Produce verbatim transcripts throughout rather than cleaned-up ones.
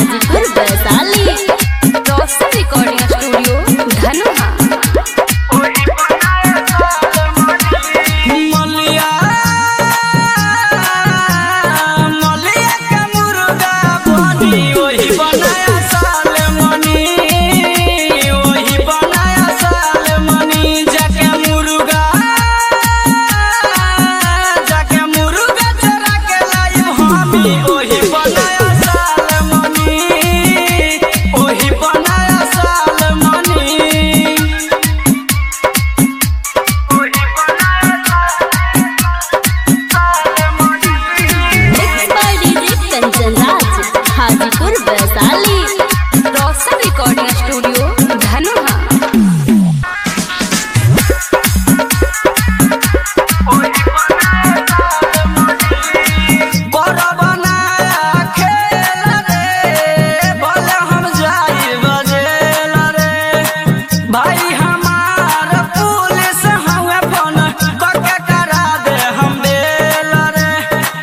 Hajipur Vaishali. Roshan recording studio Dhanuha. Hajipur Vaishali. Roshan recording studio Dhanuha. भाई हमार police हवे फोन कके करा दे हम बेल रे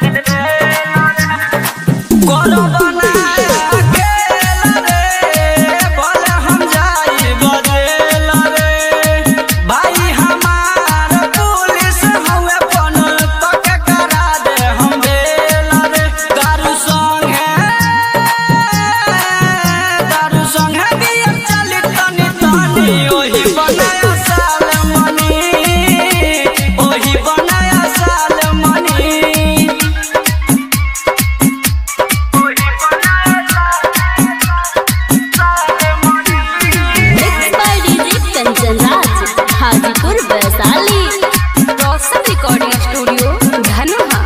गोरो बनाया खेल रे बोले हम जाई बजेल रे भाई हमार पुलिस हवे फोन कके करा दे हम बेल रे दारू संगे दारू संगे बिया चली तनी तनी ओही बनाया साल मनी ओही बनाया साल मनी ओही बनाया साल मनी। Mix by DJ Kanchan Raj. Hajipur Vaishali. Roshan recording studio Dhanuha.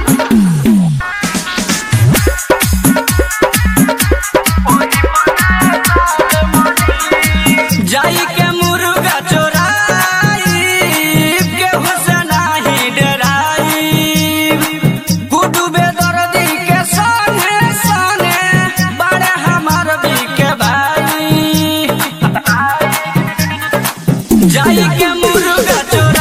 जाई के मुर्गा चोराई केहू से नाही डराई गुड्डू बेदर्दी के संगे संगे बड़े हमार भी के भाई जाई के मुर्गा चोराई